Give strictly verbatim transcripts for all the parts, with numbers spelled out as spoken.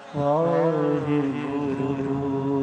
वाहिगुरु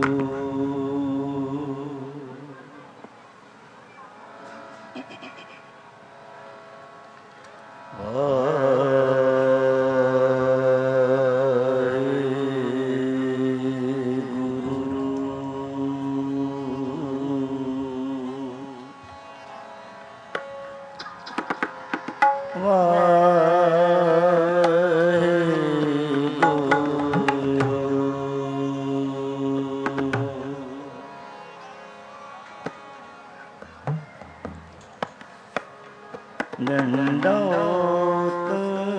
दंडोत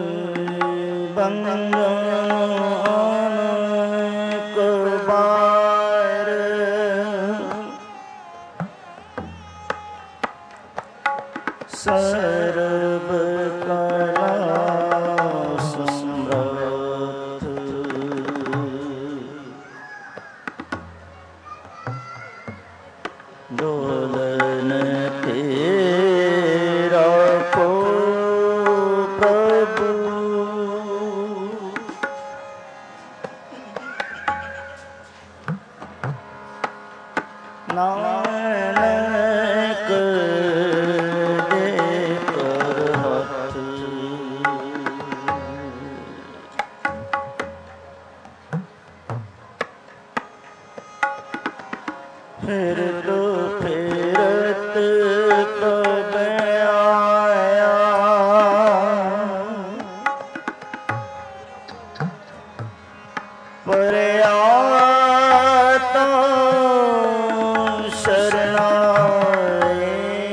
बंदन कबार सर्व कला समर्थ डोलन तेरा को प्रभु नानक दे कर हाथ फिर तो फिरत तब आया पर आता शरणाए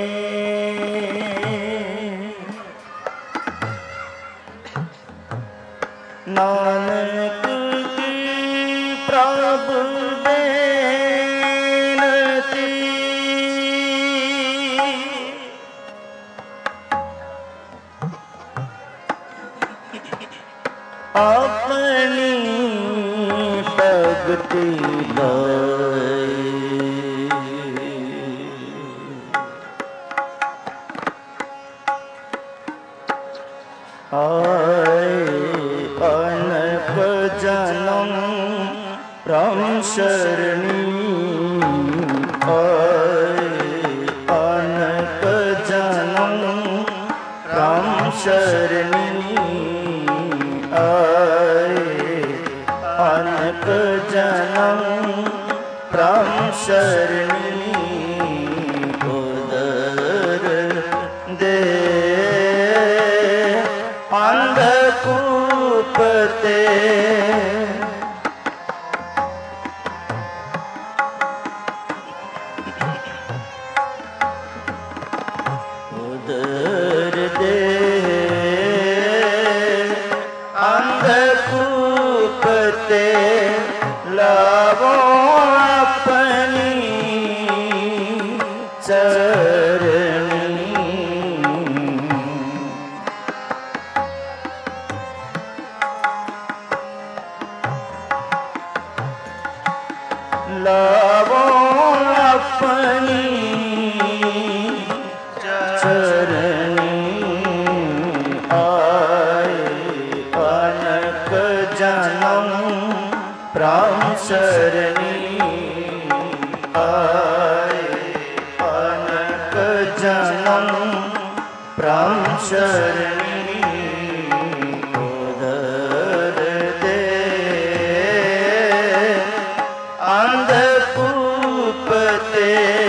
नानक की प्रभु अपनी भक्ति लाई आए अनक जन्म राम शरणी आए अनक जन्म राम शरणी आए अनक जन्म राम शरणी उदर दे अंधकूप ते उदर दे अंधकूप ते लावो अपनी चरणी लावो अपनी चरणी आए अनक जन्म राम शरणी आए अनक जन्म राम शरणी उदर दे अंधकूप ते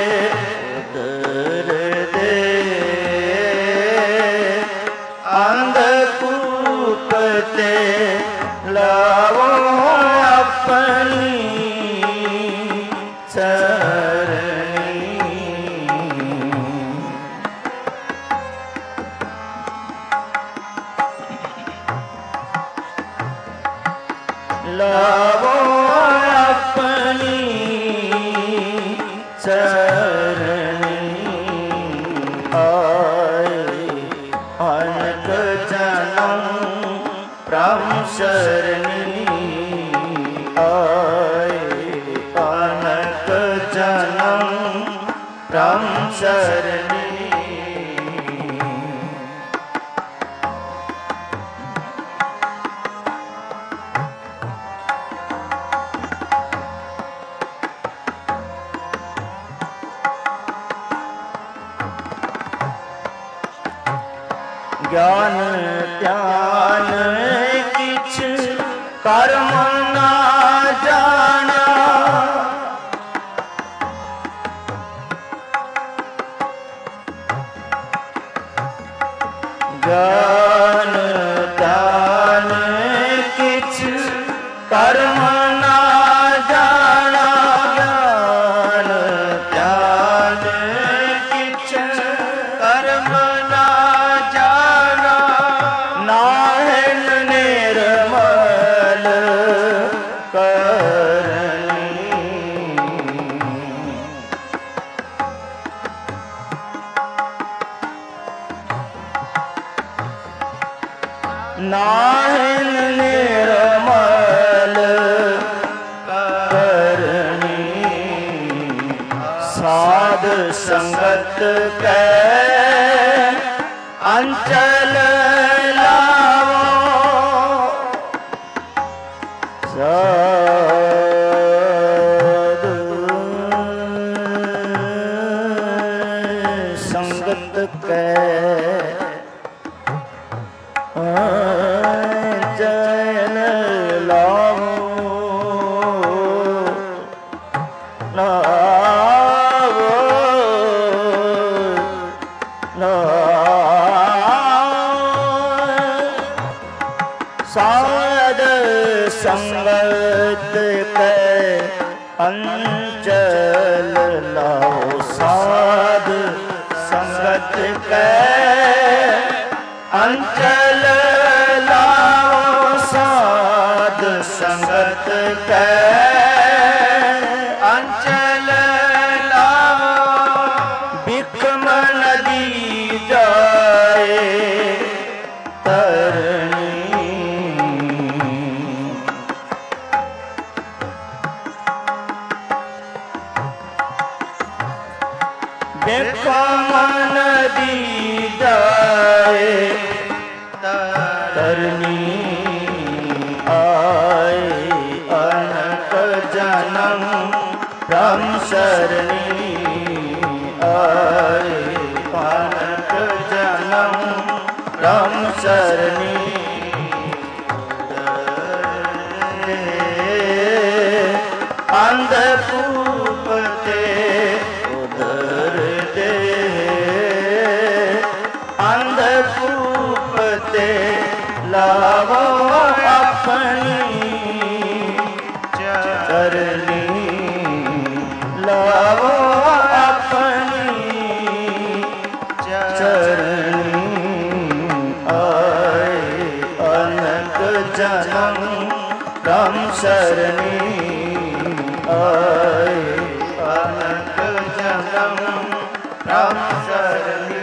उदर दे अंधकूप ते लावो अपनी चरणी लावो अपनी चरणी आए अनक जन्म राम शरणी आए अनक जन्म राम शरणी ज्ञान ध्यान किछ कर्म ना जाना। ज्ञान ध्यान किछ कर्म ना जाना। ज्ञान ध्यान किछ कर्म ना जाना। नाहन निर्मल करनी। नाहन निर्मल करनी। साध संगत कै अंचल लावो। साधु संगत कै अंचल लावो। लावो साध संगत कै अंचल लाओ। साध संगत कै अंचल लाओ। साध संगत कै अंचल लाओ। बिकम नदी जाए तरनी। बिकम नदी जाए तरनी। आए अनक जन्म ब्रह्म शरणी। आए अनक जन्म ब्रह्म शरणी। अंधकूप ते उदर दे। अंधकूप ते लावो अपनी चरनी। लावो अपनी चरनी। आए अनक जन्म ब्रह्म शरणी। आए अनक जन्म ब्रह्म शरणी।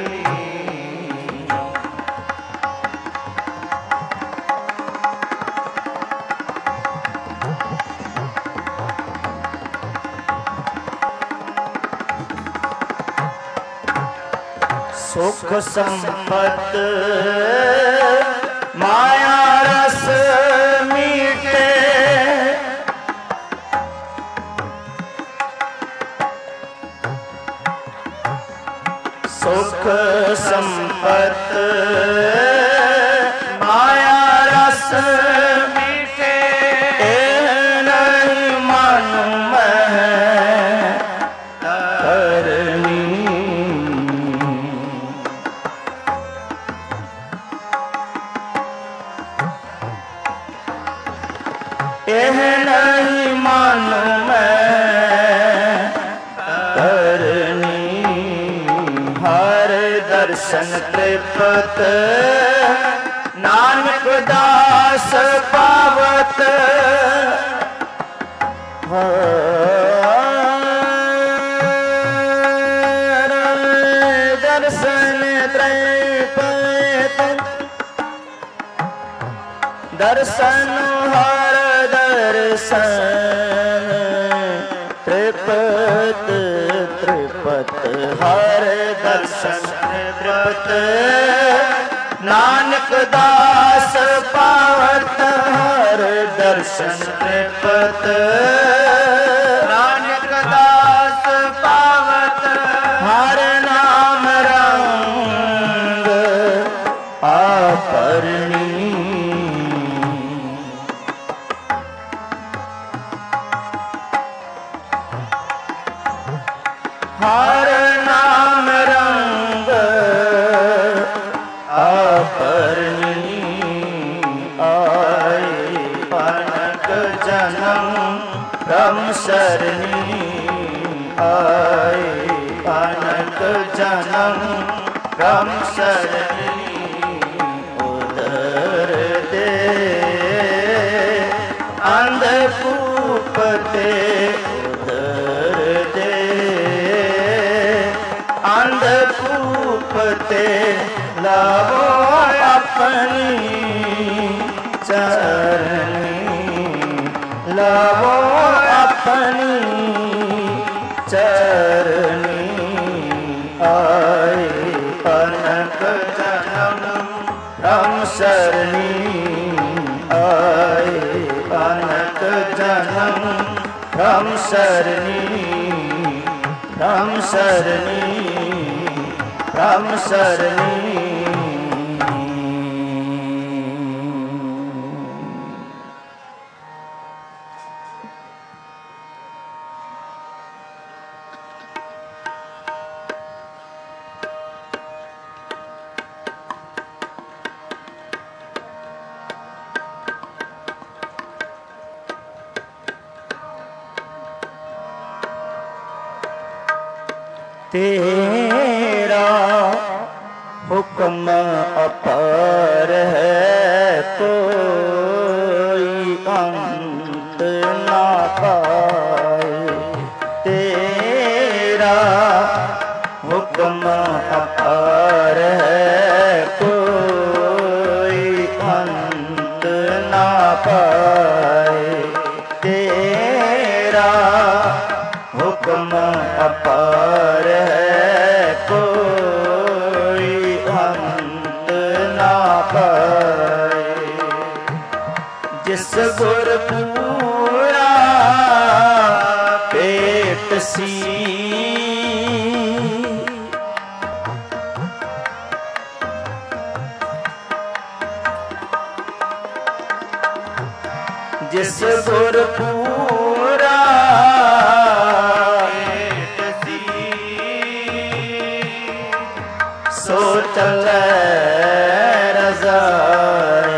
सुख संपत माया रस मीठे। सुख संपत माया रस मीठे। नहीं मानू मैं करनी। एह नहीं मानू मैं करनी। हर दर्शन तृप्त नानक दास पावत। हर दर्शन तृप्त दर्शन हर दर्शन त्रिपत त्रिपत हर दर्शन त्रिपत नानक दास पावत हर दर्शन त्रिपत नानक दास पावत हर नाम रंग आ जन्म ब्रह्म सरणी आए। अनक जन्म ब्रह्म सरणी उदर दे अंधकूप ते उदर दे अंधकूप ते लावो अपनी चरणी लावो अपनी चरणी आए। अनक जन्म ब्रह्म सरणी आए। अनक जन्म ब्रह्म सरणी ब्रह्म सरणी ब्रह्म सरणी। तेरा हुक्म अपार है, कोई अंत ना पाए। तेरा हुक्म अपार है, कोई अंत ना पाए। तेरा हुक्म अपार है, कोई अंत ना पाए। जिस गुर पूरा पेट सी, जिस गुर पूरा सो चले रज़ाए।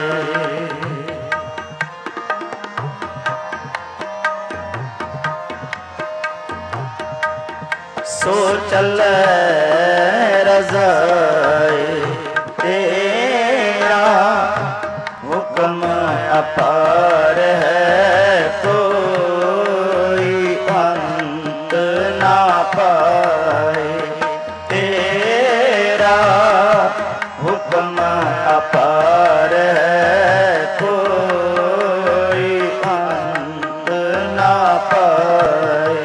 सो चले रज़ाए। तेरा हुक्म अपार है, कोई अंत ना पाए। तेरा हुक्म अपार है, कोई अंत ना पाए।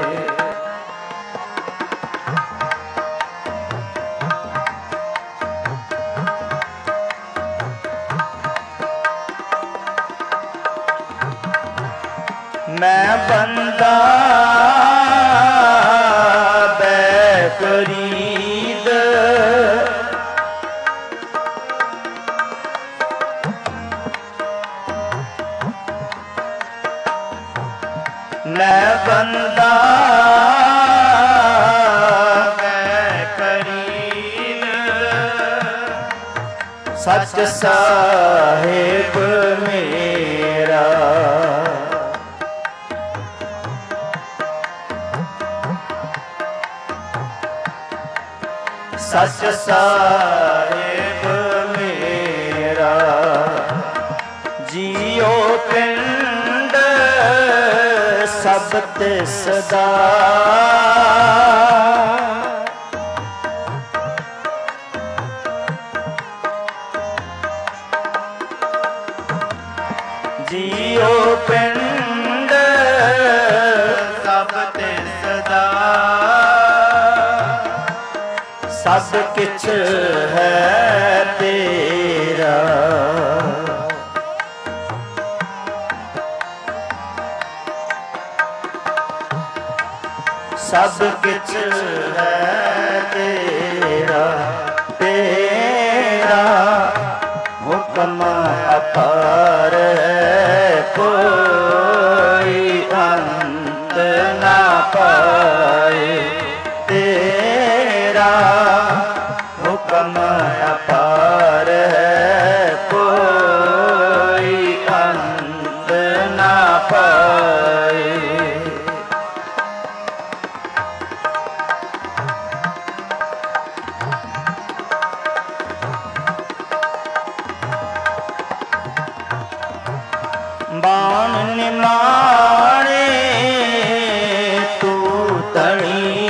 मैं बंदा बैफरीद, मैं बंदा बैफरीद, सच साहिब मेरा। सच साहिब मेरा, जियो पिंड सब तिसदा। जियो पिंड सब तिसदा, सब किछ है तेरा। सब किछ है तेरा। तेरा हुक्म अपार है, कोई अंत ना पाए। तेरा हुक्म अपार है, कोई अंत ना पाए। मान निमाणे तू तणी,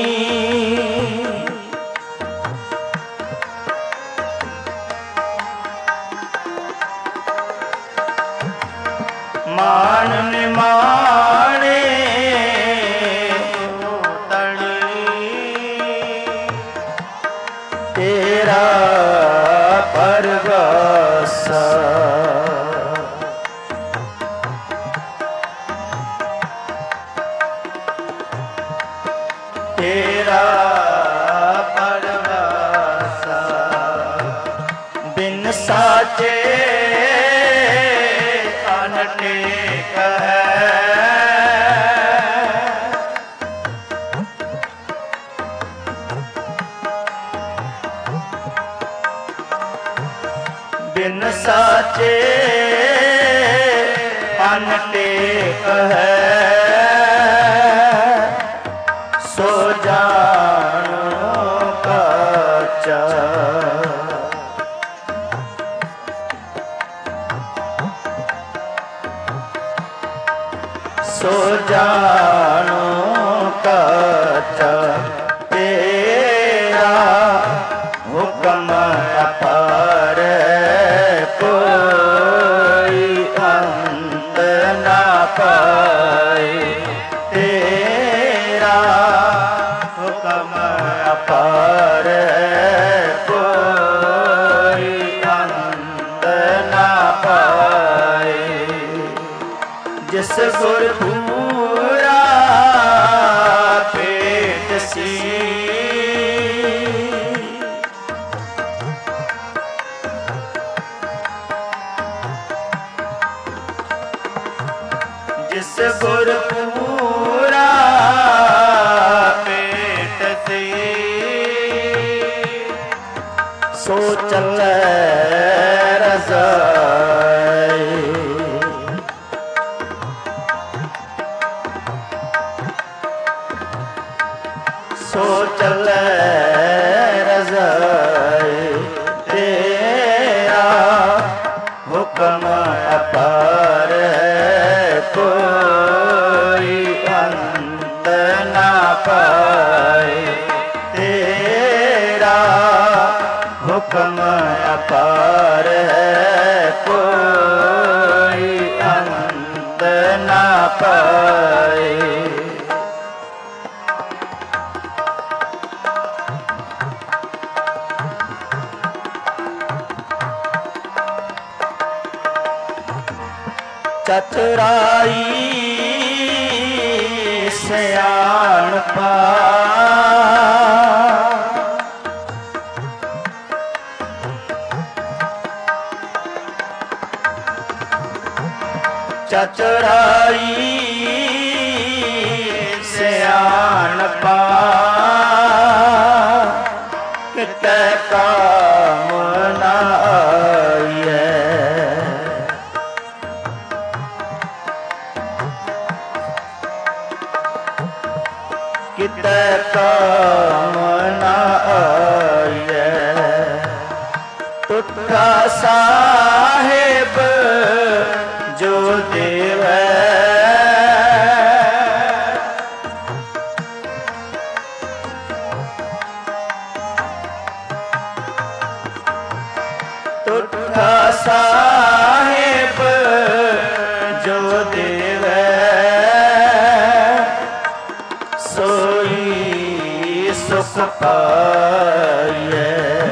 मान निमाणे तू तणी, तेरा परगासा तेरा परगासा बिन साचे अनटेक है, बिन साचे अनटेक है, सो जानो काचा, सो जानो काचा, तेरा हुक्म अपार कोई अंत ना पाए, तेरा हुक्म अपार कोई अंत ना पाए, जिस गुर पूरा पेट सी, जिस गुर पूरा पेट सी, सो चले रज़ाई, सो चले रज़ाई, तेरा हुक्म अपार कोई अंत ना पाए, तेरा हुक्म अपार है कोई अंत ना पाए। चतुराई सयानपा, चतुराई सयानपा, किते काम ना आए, किते काम ना आए, तुठा साहेब जो देवे, तुठा साहेब जो देवे, सोई सुख पाए,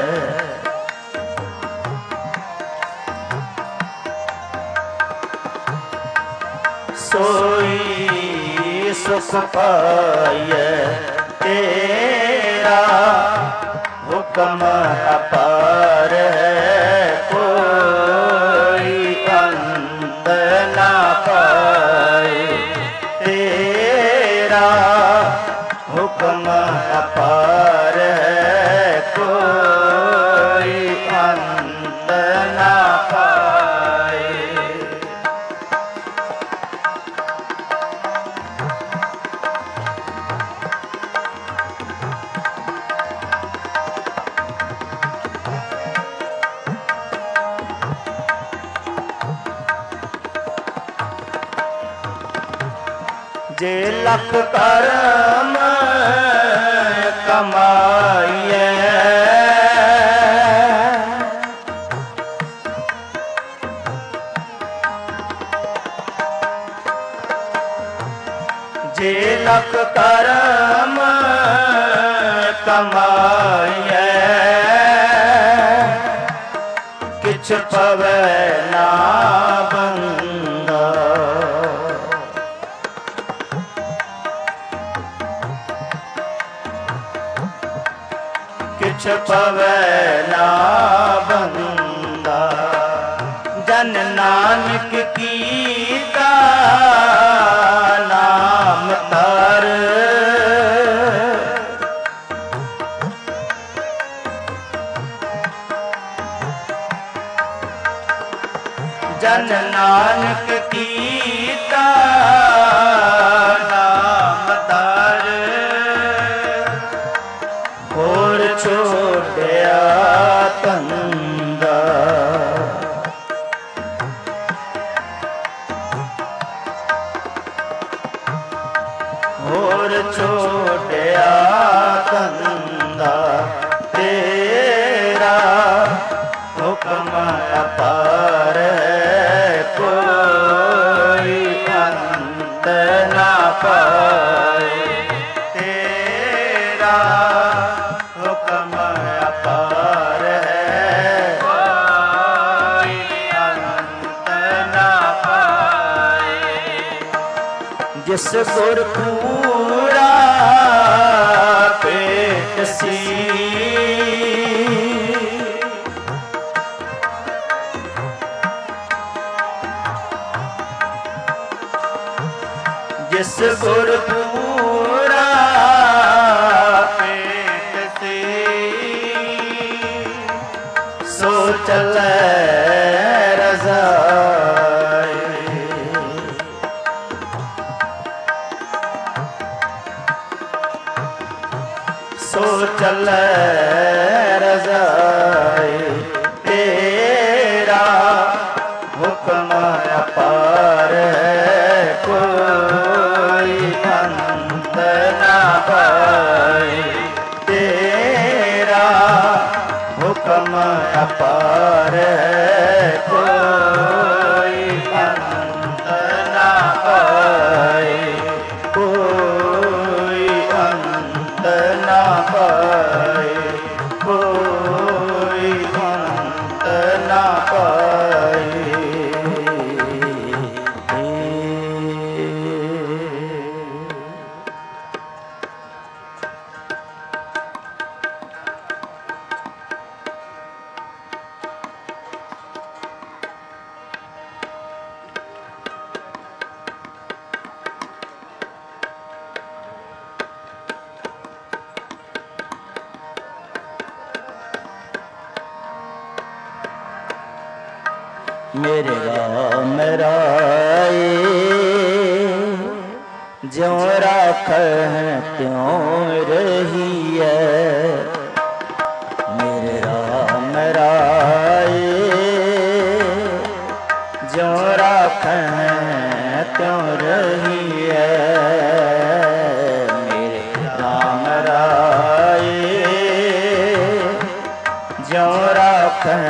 सोई सुख पाए, तेरा हुक्म अपार है कोई अंत ना पाए, तेरा हुक्म अपार है कोई अंत ना पाए। जे लख करम कमाइए जे लख करम कमाइए किछ पवे ना बंदा किछ पवे ना बंदा जन नानक कीता नाम तर जन नानक कीता नाम तर होर छोड़या तंदा होर छोड़या तंदा तेरा हुक्म अपार कोई अंत ना पाए तेरा हुक्म अपार है कोई अंत ना पाए जिस गुर पूरा पेट सी जिस गुर पूरा पेट से सो चले रज़ाए सो चले रज़ाए तेरा हुक्म अपार है कोई अंत ना पाए तेरा हुक्म अपार है कोई अंत ना पाए कोई अंत ना पाए कोई अंत ना पाए मेरे राम राए ज्यों राखह त्यों रहिए मेरे राम राए ज्यों राखह त्यों रहिए मेरे राम राए ज्यों राखह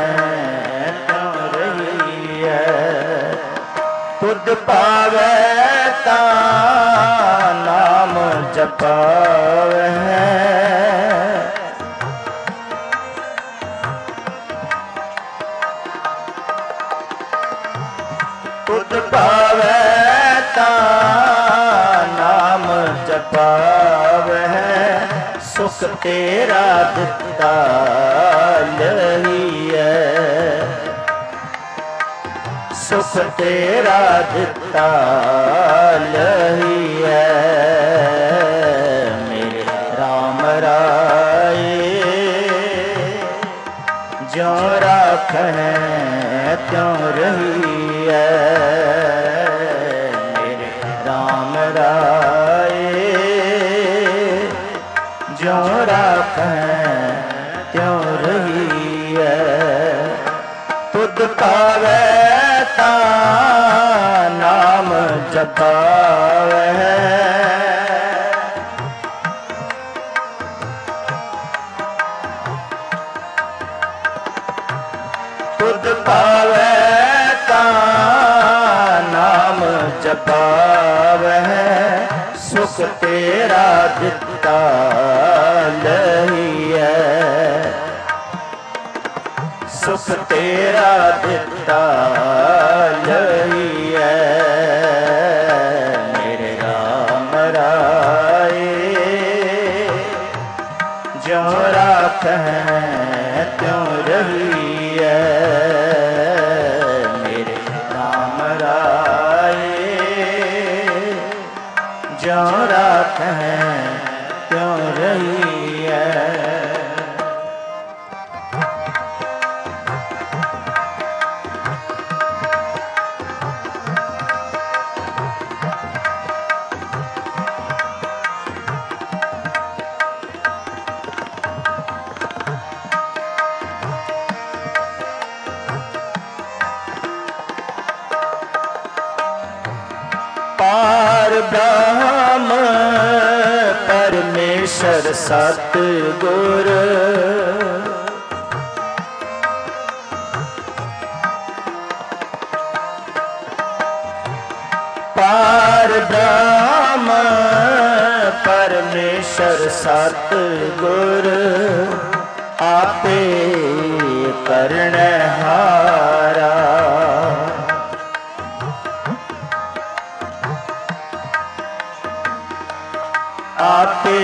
खुद पावे ता नाम जपावे खुद पावे ता नाम जपावे सुख तेरा दिता लहिए सुख तेरा दिता लहिए मेरे राम राए ज्यों राखह त्यों रहिए मेरे राम राए ज्यों राखह त्यों रहिए तुद पावे ता नाम जपावे जपावै सुख तेरा दिता लहिए सुख तेरा दिता लहिए मेरे राम राए ज्यों राखै त्यों रहिए मेरे राम राए ज्यों राखै त्यों रहिए। पार ब्रह्म परमेश्वर सतगुर पार ब्रह्म परमेश्वर सतगुर आपे करनहारा आपे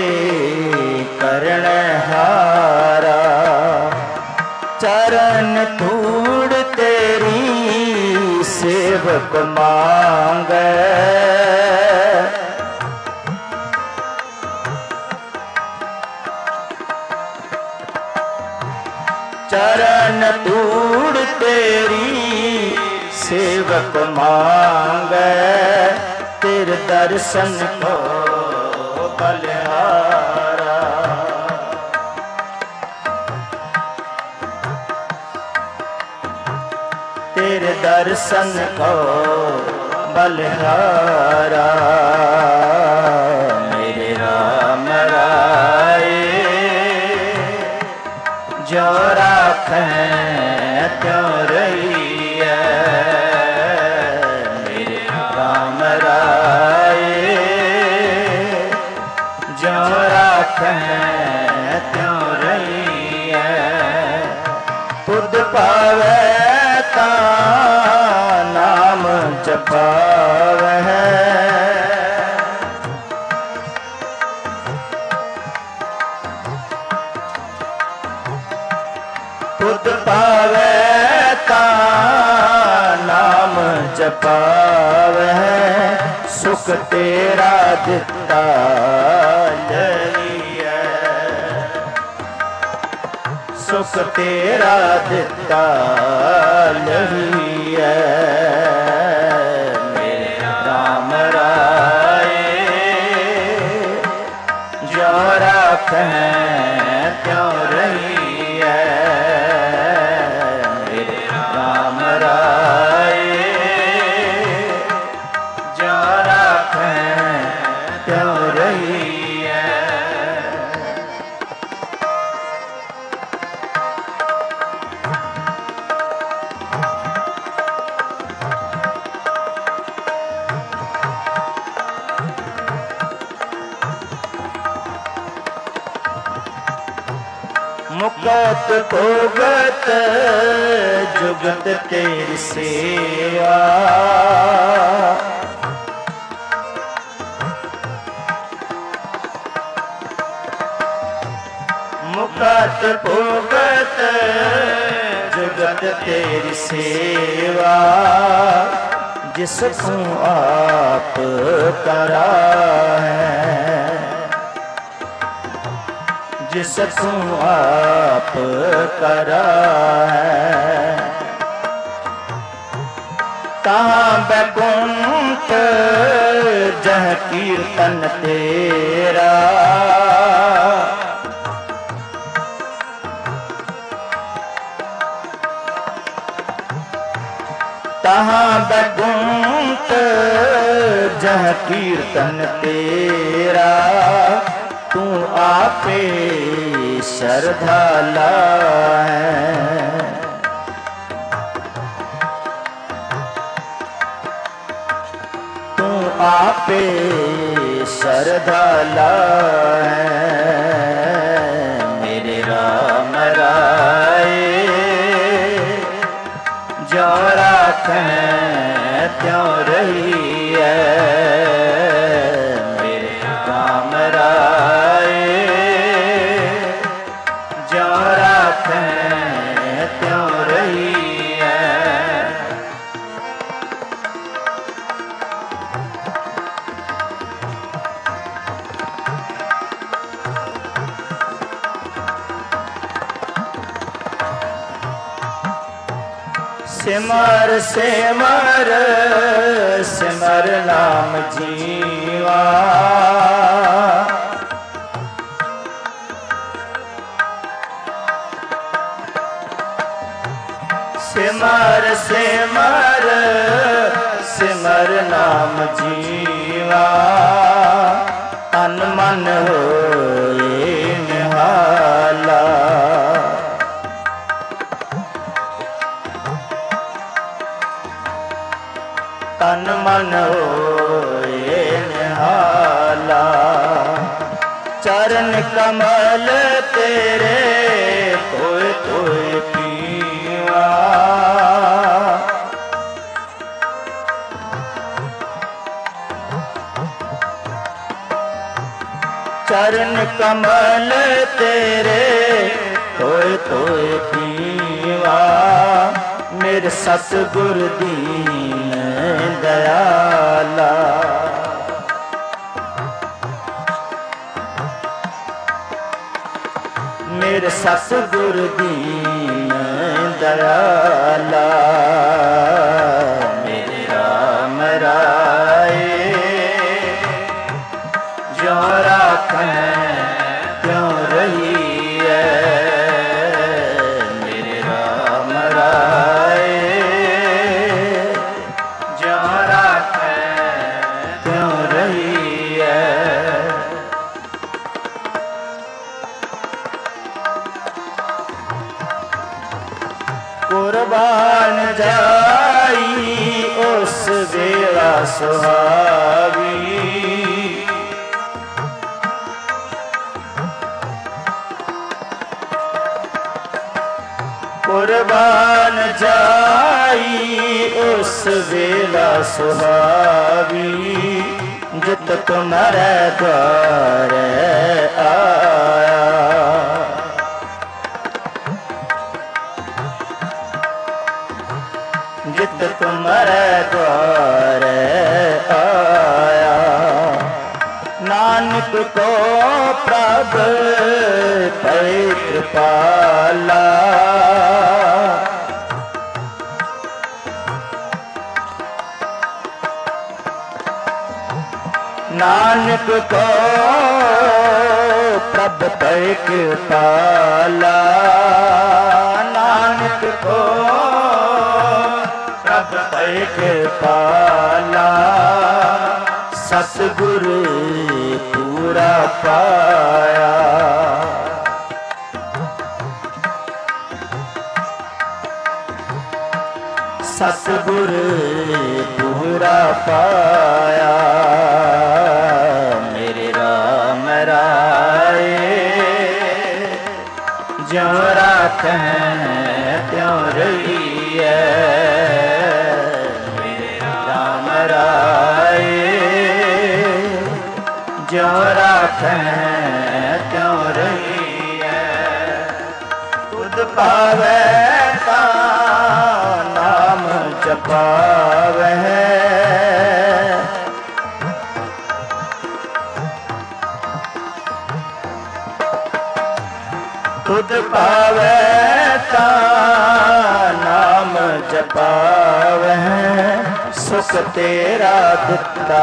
करनहारा चरण धूड़ तेरी सेवक मांगे चरण धूड़ तेरी सेवक मांगे तेरे दर्शन को बलिहारा तेरे दर्शन को बलिहारा मेरे राम राए ज्यों राखै त्यों रहिए मेरे राम राए ज्यों राखै त्यों रहिए तुध पावै तां नाम जपावै तुध पावै तां नाम जपावै सुख तेरा दिता लहिए सुख तेरा दिता लहिए मेरे राम राए ज्यों राखै त्यों रहिए मेरे राम राए ज्यों राखै त्यों रहिए। मुकत भोगत जुगत तेरी सेवा मुकत भोगत जुगत तेरी सेवा जिसको आप करा है जिसको आप करा है कहाँ बैकुंठ जह कीर्तन तेरा तहाँ बैकुंठ जह कीर्तन तेरा तू आपे श्रद्धाला है आपे सरधा लाए मेरे राम राय जो राखें त्यों रही है मेरे राम राय जो राखें त्यों रही सिमर सिमर सिमर नाम जीवा सिमर सिमर सिमर नाम जीवा तन मन होए निहाला तन मन होए निहाला चरण कमल तेरे तोय तोय पीवा चरण कमल तेरे तोय तोय पीवा मेरे सतगुर दीन दयाला मेरे सतगुर दीन दयाला मेरे राम राय जो राखें त्यों रही है मेरे राम राय जो राखें त्यों रही है कुर्बान जाई उस वेला सुहावी कुर्बान जाई उस वेला सुहावी जित तुम्हारे द्वार आया जित तुम्हारे द्वार आया नानक को प्रभ पवित्र पाला नानक को प्रभ पवित्र पाला नानक को प्रभ पवित्र पाला सतगुरु पूरा पाया सतगुरु पूरा पाया मेरे राम राय जो राखें त्यों रही है मेरे राम राय जो राखें त्यों रही है खुद पावे ता नाम जपावे खुद पावे ता नाम जपावे सुख तेरा दिता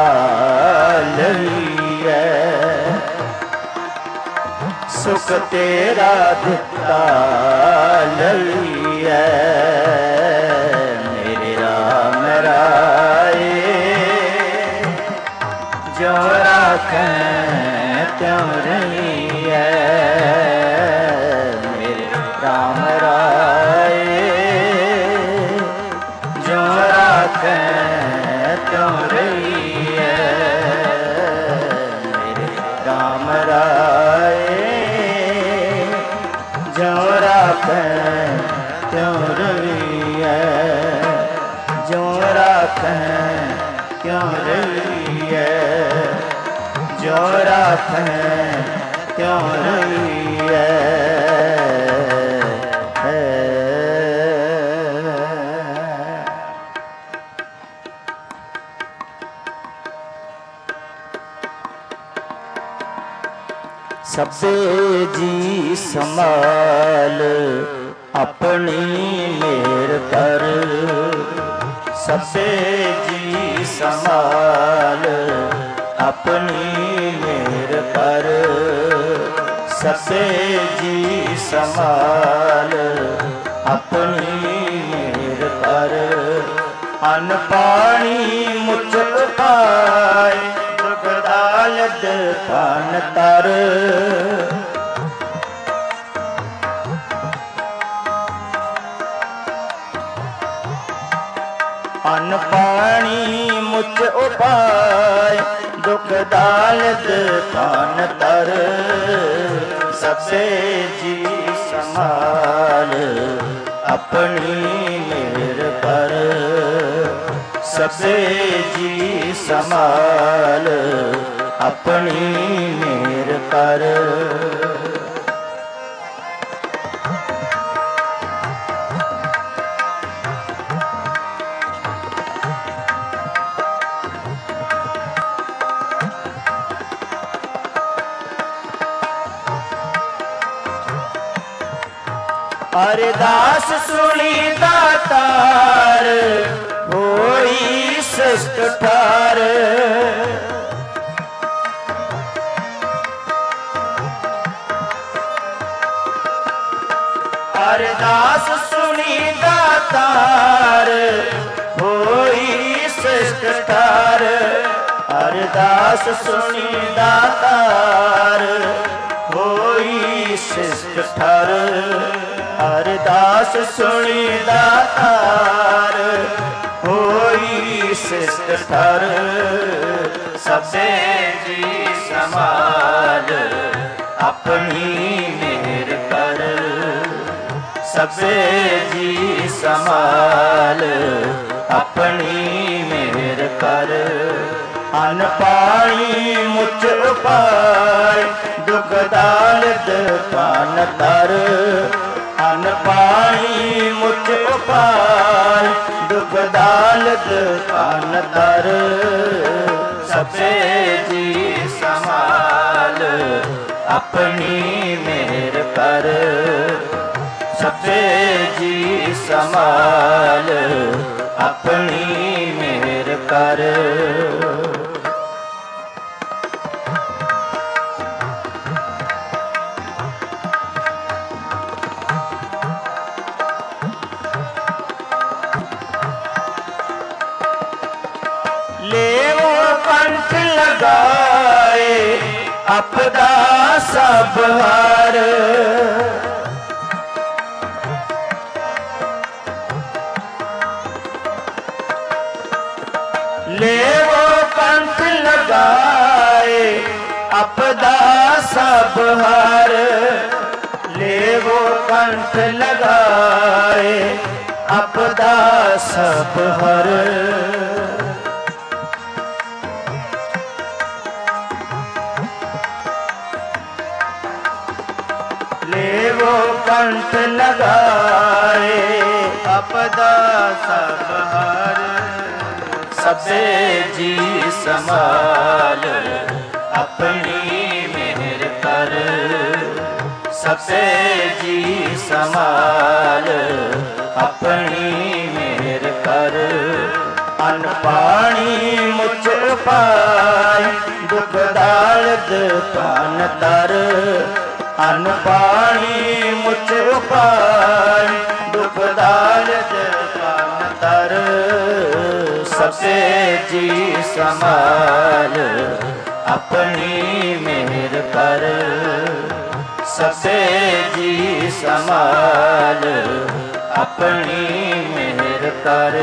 लईए सुख तेरा दिता लईए मेरे राम राय जो राखें त्यों रहिए मेरे राम राय जो राखें त्यों रहिए। त्यों रहिए, जो राखें त्यों रहिए। सबे जी संभाल अपनी मेर कर, सबे जी संभाल अपनी मेर कर, सबे जी संभाल अपनी मेर कर। अन्न पानी मुझ पाए दुगदालद पान तर, अन्न पानी मुझ उपाय दुख दालद पान तर। सबसे जी संभाल अपनी मेर पर, सबसे जी संभाल अपनी मेर कर। अरदास सुनी दातार होई शिष्ट ठार। अरदास सुनी दातार होई शिष्ट ठार। अरदास सुनी दातार होई शिष्ट ठार। अरदास सुनी दातार होई शिष्ट ठार। सबे जी संभाल अपनी मेर कर, सबे जी संभाल अपनी मेर कर। अन्न पानी मुझ उपाय दुख दालद पान तर। अन्न पानी मुझ उपाय दुख दालद पान तर। सबे जी संभाल अपनी मेर कर, सबे जी संभाल अपनी मेर कर। लेवो कंठ लगाए अपदा सब हार। लेवो कंठ लगाए अपदा सब हार। लेवो कंठ लगाए अपदा सब हर। लेवो कंठ लगाए अपदा सब हर। सबे जी संभाल अपनी मेर कर, सबे जी संभाल अपनी मेर कर। अन्न पानी मुझ पाय दुख दालद पान तर। अन्न पानी मुझ पाय दुख दालद पान तर। सबे जी संभाल अपनी मेर कर, सबे जी संभाल अपनी मेर कर।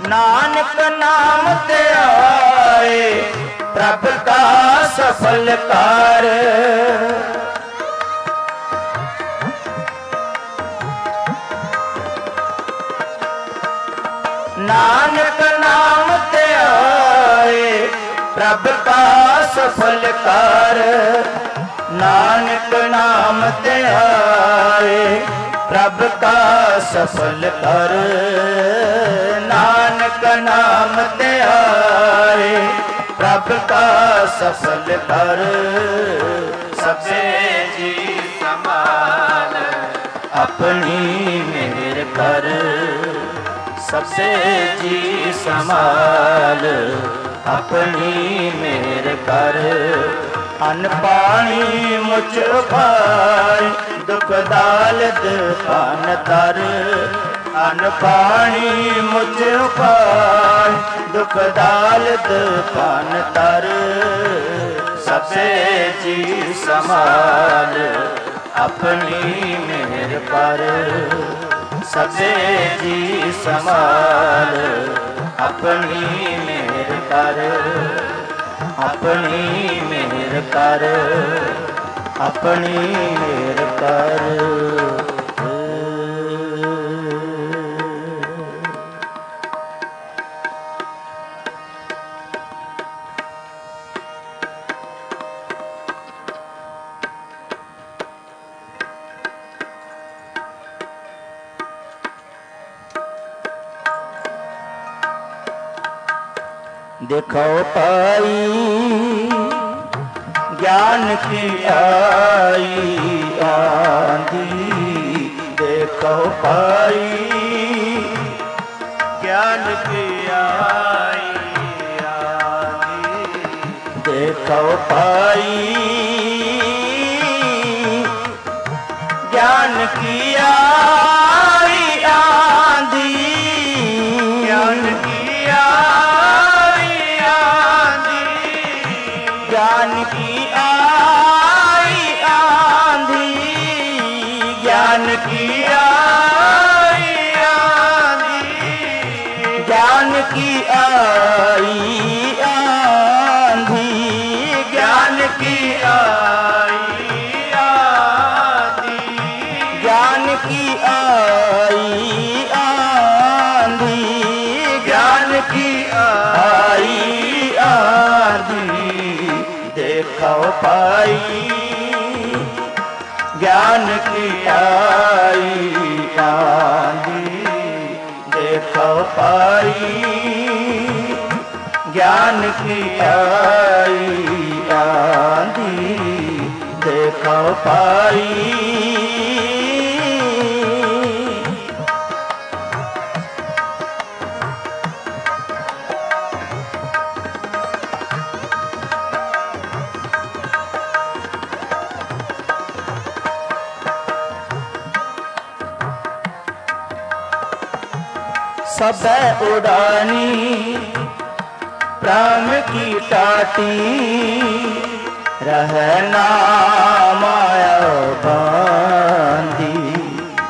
नानक नाम ते आए प्रभ का सफल कार। नानक नाम ते आए प्रभ का सफल कार। नानक नाम ते आए प्रभ का सफल कर। नानक नाम ते आए प्रभ का सफल कर। सबसे जी संभाल अपनी मेहर कर। सबसे जी संभाल अपनी मेहर कर। अन्न पानी मुझ पाए दुख दालत पान तर। अन्न पानी मुझ पाए दुख दालत पान तर। सबसे जी संभाल अपनी मेहर पर। सबसे जी संभाल अपनी मेहर कर। अपनी मेहर कर। अपनी मेहर कर। देखो पाई ज्ञान की आई आंधी। देखो पाई ज्ञान की आई आंधी। देखो पाई ज्ञान की आई आंधी। ज्ञान की ज्ञान की आई आंधी। ज्ञान की आई आंधी। ज्ञान की आई आंधी। ज्ञान की आई आंधी। ज्ञान की आई आंधी। ज्ञान की आई आंधी। देखो पाई ज्ञान की आई आंधी। देखो पाई ज्ञान की आई आंधी। देखो पाई सब उड़ानी प्राण की टाटी। रहना माया बांधी।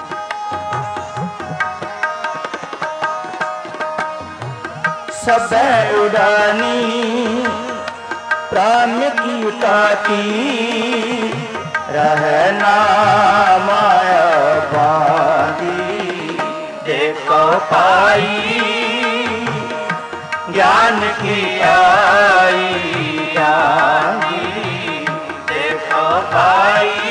सब उड़ानी प्राण की टाटी। रहना माया बांधी। देखो पाई ज्ञान की आई आंधी। देखो पाई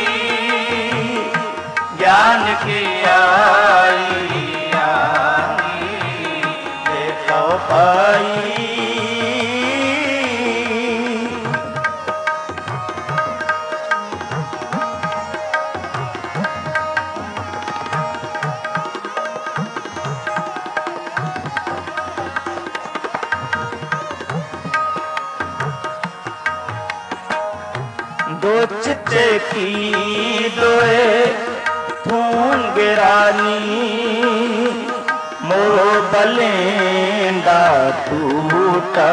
ज्ञान की आई आंधी। देखो पाई दो चित्ते की दोए थून गिरानी। मोरो बलेंदा टूटा।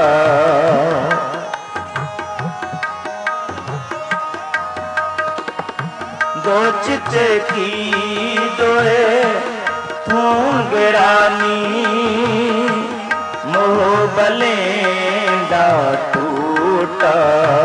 दो चित्ते की दोए थून गिरानी। बलेंदा टूटा।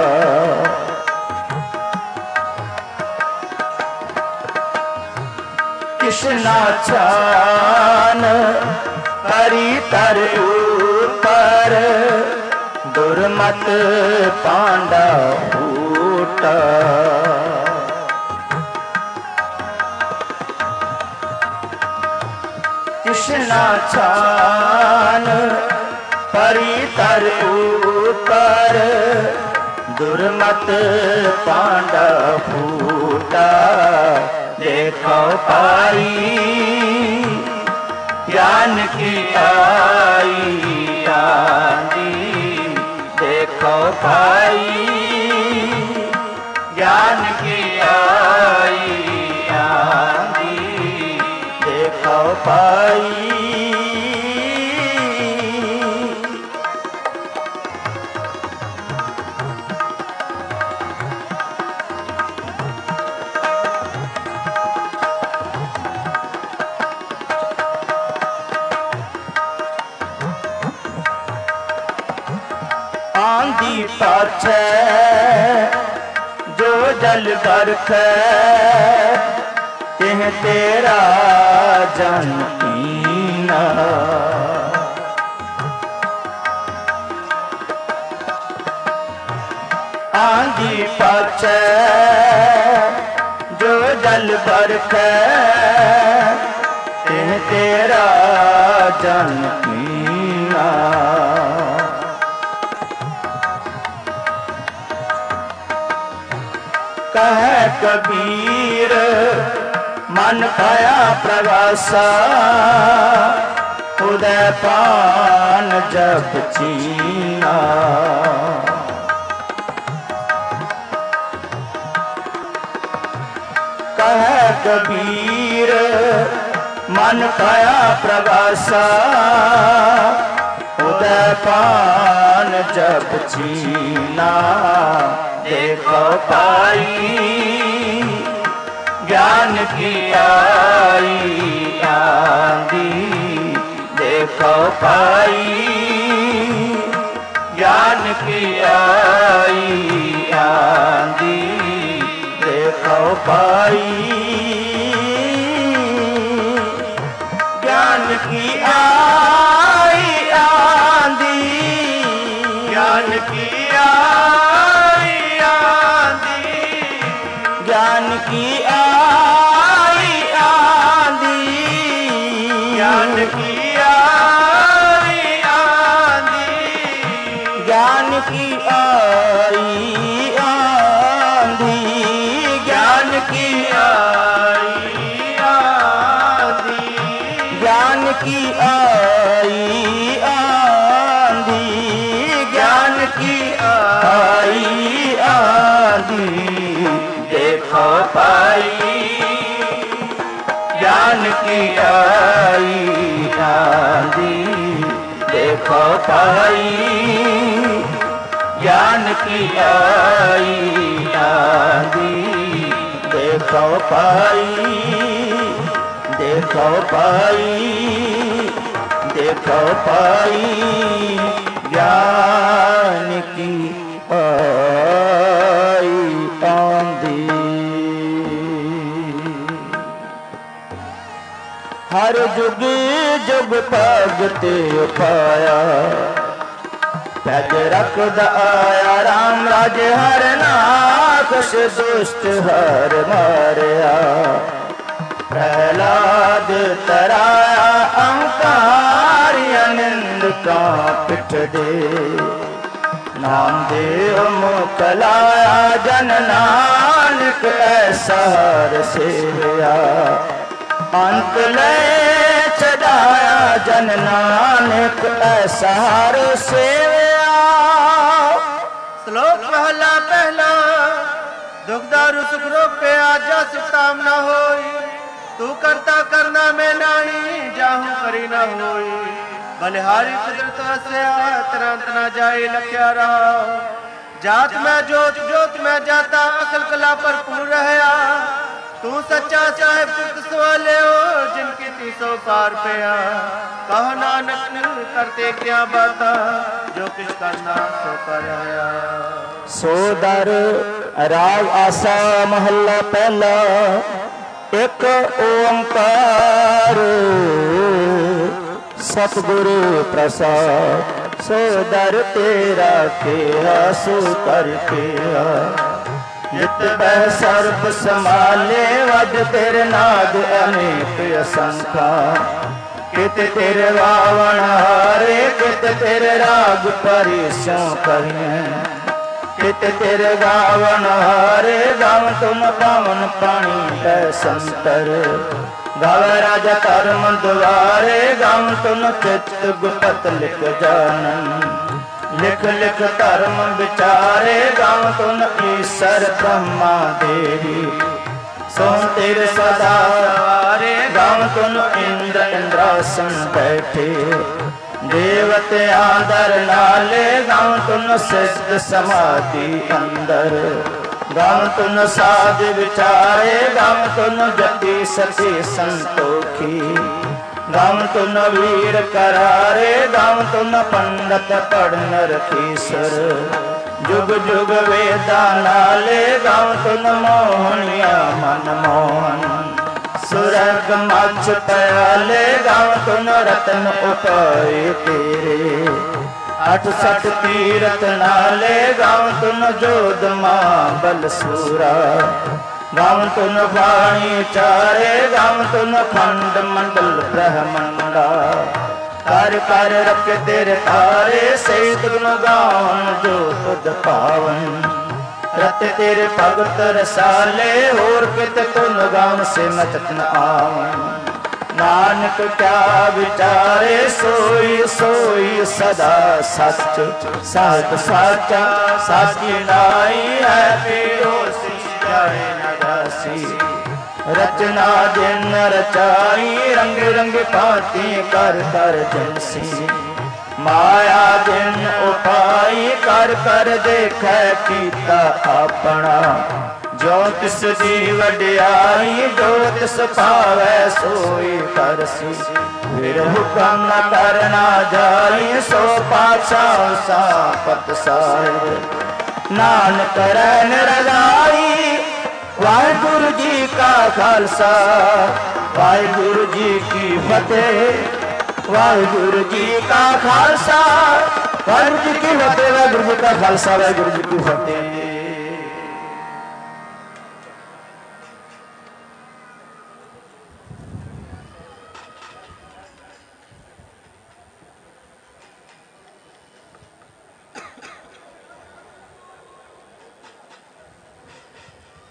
कृष्णा छान हरि तर ऊपर दुर्मत पांडा फूटा। कृष्णा छान हरि तर ऊपर दुर्मत पांडा फूटा। देखो पाई ज्ञान की आई आंधी। देखो भाई ज्ञान की आई आंधी। देखो भाई आंधी पाछे जो जल बरख तिह तेरा जन पीना। आंधी पाछे जो जल बरख तिह तेरा जन पीना। कह कबीर मन पाया प्रवासा उदय पान जब चीना। कह कबीर मन पाया प्रवासा उदय पान जब चीना। देखो पाई ज्ञान की आई आंधी। देखो पाई ज्ञान की आई आंधी। देखो पाई ज्ञान की आई आंधी। ज्ञान की आई ज्ञान की आई आंधी। ज्ञान की आई आंधी। ज्ञान की आई आंधी। ज्ञान की आई आंधी। ज्ञान की आई आंधी। ज्ञान की आई आंधी। देखो पाई ज्ञान की आई आंधी। देखो पाई ज्ञान की आई आंधी। देखो पाई देखो पाई देखो पाई ज्ञान की आई आंधी। हर जुग जुग भगते पाया पैज रखद आया। राम राज हर नाकश दुष्ट हर मारया। प्रहलाद तराया अहंकार अनिंद का पिठ दे। नाम देव मुकलाया जन नानक ऐसा हर सेवया। अंत ले चढ़ाया जन नानक ऐसा हर सेवया। श्लोक पहला पहला दुखदारु सुख रोपे आजा सुताम न होई। तू करता करना में नाही जाहू करी न होई। बलिहारी कुदरत से तरंत न जाए लख्या रहा। जात में जोत जोत में जाता अकल कला पर पूर रहया। तू सच्चा साहिब चुक सवाले हो जिनकी ती सौ पार पिया कहो नानक करते क्या बाता जो किस करना सो कर आया। सो दर राग आसा महला पहला एक ओंकार सतगुरु प्रसाद सो दर तेरा केरा सो कर केरा जित बह सर्प संभाले वज तेरे नाद अनेक असंखा कित तेरे वावण हारे कित तेरे राग परिसों करिए कित तेरे गावन हारे गाव तुम पावन पानी पैसंतर गाव राजा धर्म द्वारे गाव तुम चित्त गुपत लिख जानन लिख लिख धर्म विचारे गाँव तुम ईश्वर ब्रह्मा देवी सो तेरे सदा सवारे गाँव तुम इंद्र इंद्रासन बैठे देवते आदर नाले गाँव तुम सिद्ध समाधि अंदर गाँव तुम साध विचारे गाँव तुम जति सती संतोखी गाँव तुम वीर करारे गाँव तुम पंडित पढ़न रखीसर जुग जुग वेदा नाले गाँव तुम मोहनिया मन मोहन सुरग मछ पयाले गाँव तुम रतन उपाय तेरे अठ सठ तीरथ नाले गाँव तुम जोध माँ बलसूरा गाँव तुम वाणी चारे गाँव तुम खंड मंडल ब्रह्मंडा कर कर रख तेरे तारे सही तुम गावन जो तुद पावन रत तेरे भगत रसाले और कित तुम गाँव से मचत न आवन नानक क्या विचारे सोई सोई सदा सच सात साचा साची लाई है पीरोसी जाए रचना जिन रचाई रंग रंग भांति कर कर जनसी माया जिन उपाई कर कर देख कीता अपना जो तिस दी वड्याई जो तिस पावै सोई करसी फिर हुक्म न करना जाई सो पाछा सापत साहिब नानक रैन रजाई वाहिगुरु जी का खालसा वाहिगुरु जी की फतेह वाहिगुरु जी का खालसा वाहिगुरु जी की फतेह वाहिगुरु जी का खालसा वाहिगुरु जी की फतेह।